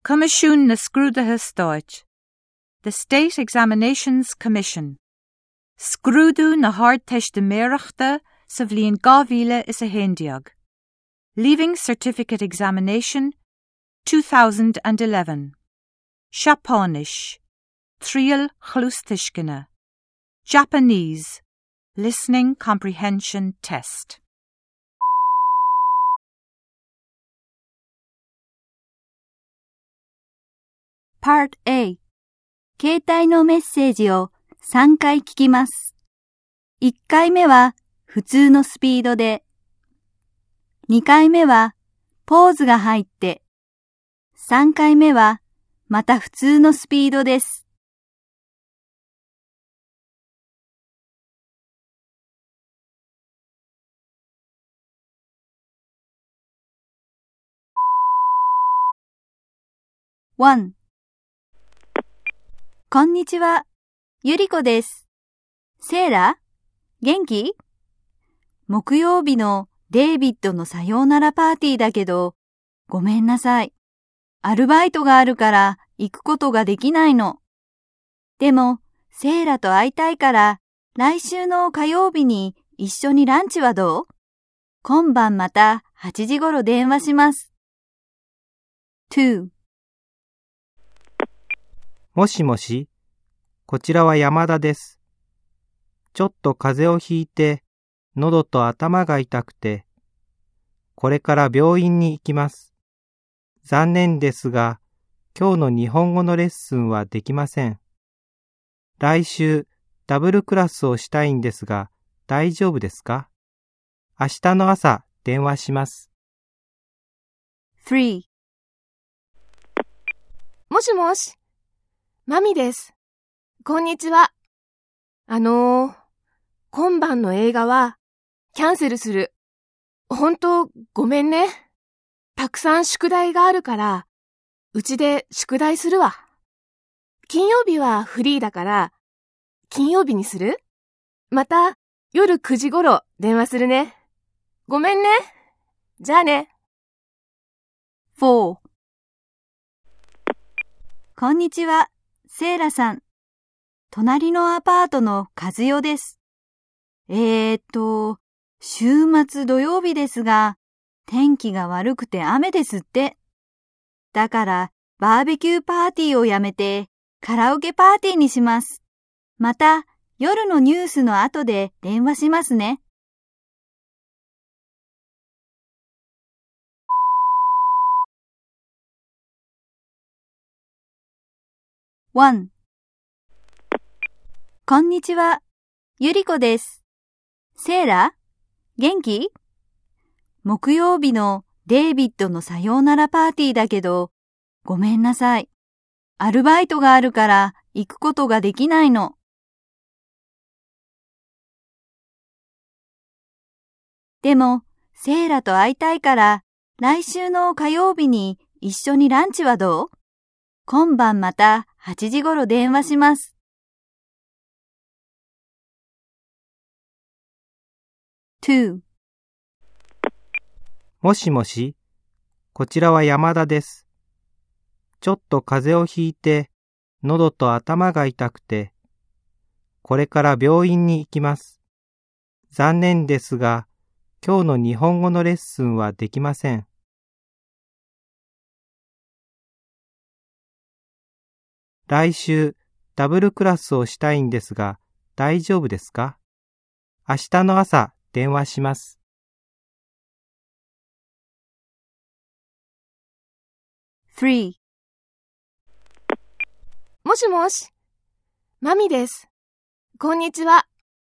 Comisiún na Scrúdatha Stáit. The State Examinations Commission. Scrúdú na hardteisteamíoireachta sa bhliain 2011. Leaving Certificate Examination 2011. Seapáinis. Trial chluaisteisceanna. Japanese. Listening Comprehension Test. Part A 携帯のメッセージを3回聞きます。1回目は普通のスピードで、2回目はポーズが入って、3回目はまた普通のスピードです。1こんにちは。ゆりこです。セーラ、元気？木曜日のデイビッドのさようならパーティーだけど、ごめんなさい。アルバイトがあるから行くことができないの。でも、セーラと会いたいから、来週の火曜日に一緒にランチはどう？今晩また8時頃電話します。2 もしもし、こちらは山田です。ちょっと風邪をひいて、喉と頭が痛くて、これから病院に行きます。残念ですが、今日の日本語のレッスンはできません。来週、ダブルクラスをしたいんですが、大丈夫ですか？明日の朝、電話します。 3 もしもし。マミです。こんにちは。今晩の映画はキャンセルする。ほんとごめんね。たくさん宿題があるから、うちで宿題するわ。金曜日はフリーだから、金曜日にする？また夜9時頃電話するね。ごめんね。じゃあね。 4こんにちは。セーラさん。隣のアパートの和代です。週末土曜日ですが、天気が悪くて雨ですって。だからバーベキューパーティーをやめてカラオケパーティーにします。また夜のニュースの後で電話しますね。1こんにちは。ゆりこです。セーラ、元気？木曜日のデイビッドのさようならパーティーだけど、ごめんなさい。アルバイトがあるから行くことができないの。でも、セーラと会いたいから、来週の火曜日に一緒にランチはどう？今晩また8時頃電話します。2 もしもし、こちらは山田です。ちょっと風邪をひいて、喉と頭が痛くて、これから病院に行きます。残念ですが、今日の日本語のレッスンはできません。来週、ダブルクラスをしたいんですが、大丈夫ですか？明日の朝、電話します。 3 もしもし。マミです。こんにちは。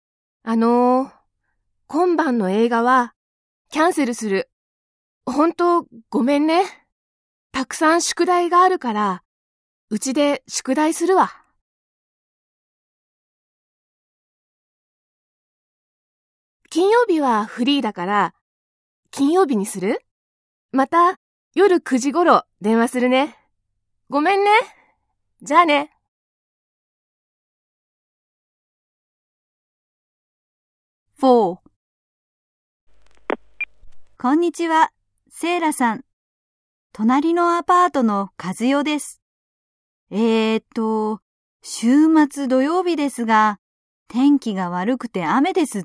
今晩の映画はキャンセルする。ほんとごめんね。たくさん宿題があるから、うちで宿題するわ。金曜日はフリーだから、金曜日にする？また夜9時頃電話するね。ごめんね。じゃあね。 4こんにちは。セーラさん。 隣のアパートの和代です。週末土曜日ですが、天気が悪くて雨ですって。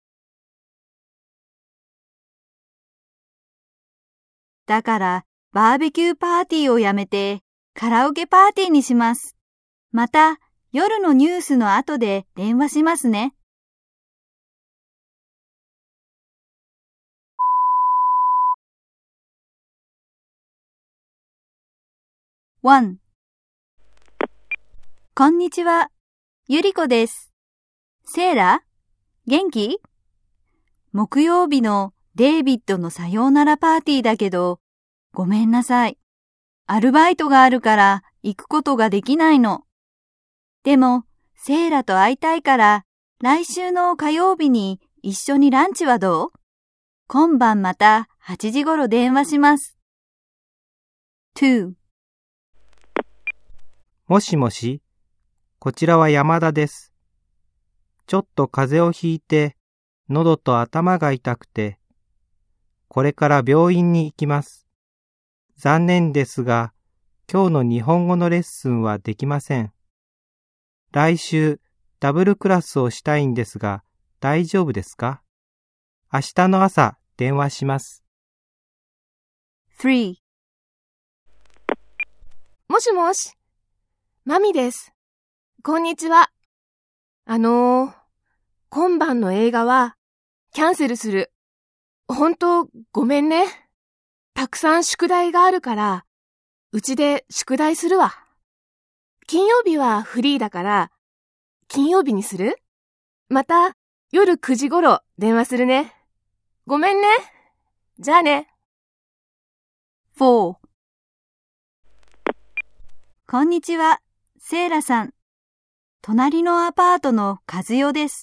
だから、バーベキューパーティーをやめて、カラオケパーティーにします。また、夜のニュースの後で電話しますね。1. こんにちは。ゆりこです。セーラ、元気？木曜日のデイビッドのさようならパーティーだけど、ごめんなさい。アルバイトがあるから行くことができないの。でも、セーラと会いたいから、来週の火曜日に一緒にランチはどう？今晩また8時頃電話します。2. もしもし、こちらは山田です。ちょっと風邪をひいて、喉と頭が痛くて、これから病院に行きます。残念ですが、今日の日本語のレッスンはできません。来週、ダブルクラスをしたいんですが、大丈夫ですか？明日の朝、電話します。 3. もしもし、マミです。こんにちは。今晩の映画はキャンセルする。本当ごめんね。たくさん宿題があるから、うちで宿題するわ。金曜日はフリーだから、金曜日にする？また夜9時頃電話するね。ごめんね。じゃあね。 4. こんにちは、セーラさん。隣のアパートの和代です。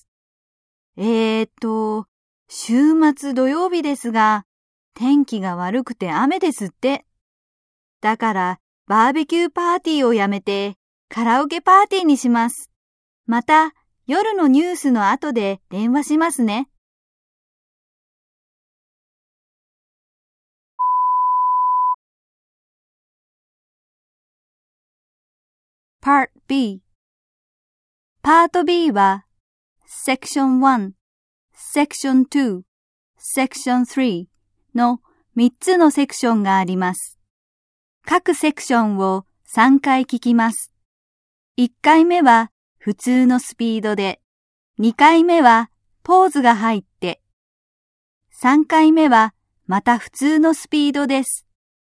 週末土曜日ですが、天気が悪くて雨ですって。だから、バーベキューパーティーをやめて、カラオケパーティーにします。また、夜のニュースの後で電話しますね。Part B。 パート B は Section 1、Section 2、Section 3の3つのセクションがあります。各セクションを3回聞きます。1回目は普通のスピードで、2回目はポーズが入って、3回目はまた普通のスピードです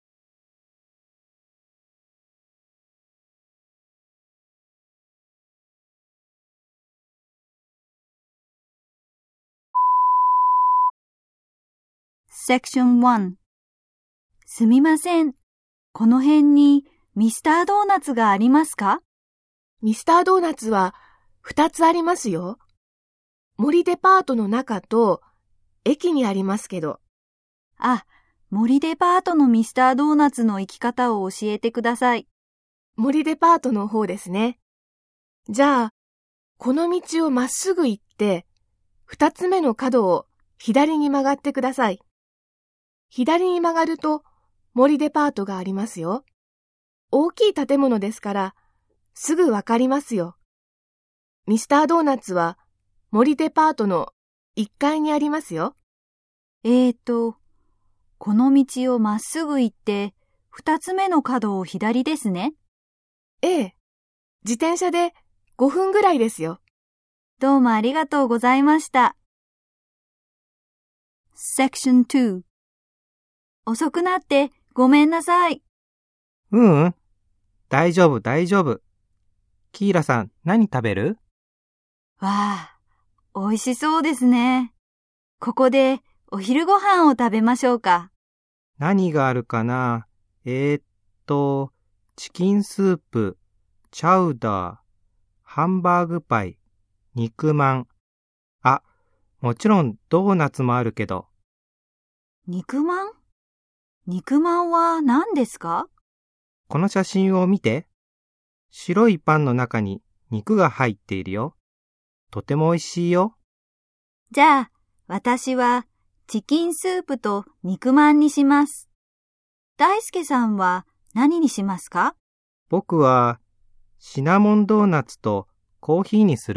。Section 1。 すみません。この辺にミスタードーナツがありますか？ ミスタードーナツは2つありますよ。森デパートの中と駅にありますけど。 あ、森デパートのミスタードーナツの行き方を教えてください。 森デパートの方ですね。じゃあ、この道をまっすぐ行って、2つ目の角を左に曲がってください。左に曲がると森デパートがありますよ。大きい建物ですから、すぐわかりますよ。ミスタードーナツは森デパートの1階にありますよ。 この道をまっすぐ行って、2つ目の角を左ですね。 ええ、自転車で5分ぐらいですよ。 どうもありがとうございました。Section 2。遅くなってごめんなさい。 大丈夫大丈夫。キーラさん、何食べる？ わあ、美味しそうですね。ここでお昼ご飯を食べましょうか。 何があるかな？チキンスープ、チャウダー、ハンバーグパイ、肉まん。あ、もちろんドーナツもあるけど。 肉まん？肉まんは何ですか？ この写真を見て。白いパンの中に肉が入っているよ。とても美味しいよ。 じゃあ、私はチキンスープと肉まんにします。 大輔さんは何にしますか？ 僕はシナモンドーナツとコーヒーにする。